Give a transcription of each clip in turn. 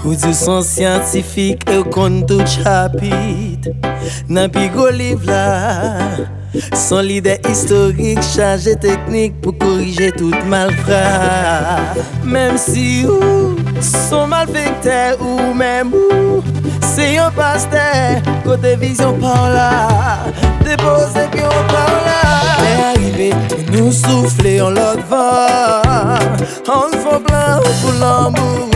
Ou di son scientifique et qu'on tout chapitre. Nan pi gros livre là, son leader historique chargé technique pour corriger toute malfrat. Même si ou son malfecteur ou même ou c'est un pasteur côté vision par là, déposer puis on par là. Mais arrivé, nous souffler en l'autre vent, on fond blanc pour l'amour.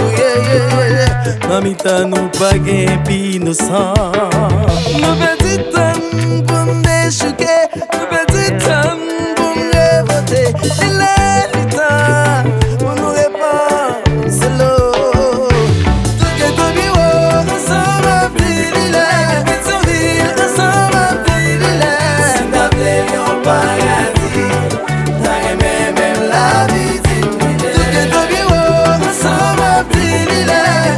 Mamita nous pas gain pi nous sang. Nous petit temps pour nous déchouquer, nous petit temps pour nous révolter. Il est le temps pour nous répondre, c'est l'eau. Tout que ton bureau, ensemble à plus l'île. Vite sur ville, ensemble à plus l'île. Si t'as plaît, on paradis, t'as aimé même la visite. Tout que ton bureau, ensemble à plus l'île.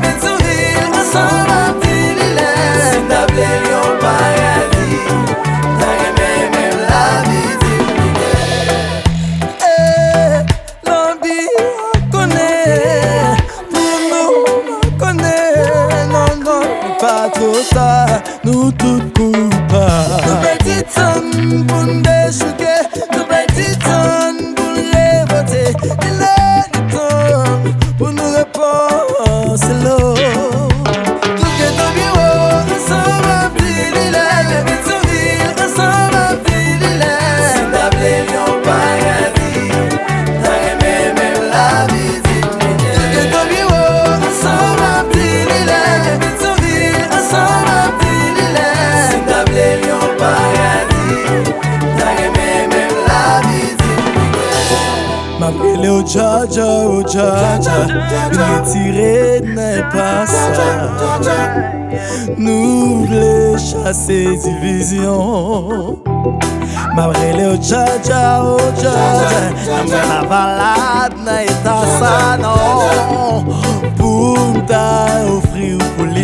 Nous tous coupables. Nous petits hommes pour nous déchouquer, nous petits hommes pour nous révolter. Il est le temps pour nous répondre, c'est l'eau. Tout que ton bureau, ensemble à plus l'île. Vite sur ville, ensemble à plus l'île. Si t'as plaît, on paradis, t'as aimé même la visite. Tout que ton bureau, ensemble à plus l'île. Vite sur ville, ensemble à plus l'île. Si t'as plaît, on paradis, t'as aimé même la visite. M'appelle au Jaja, retirer n'est pas ça. Nous voulons chasser division. M'appelle au Jaja, la balade n'est pas ça, non. Pour t'offrir pour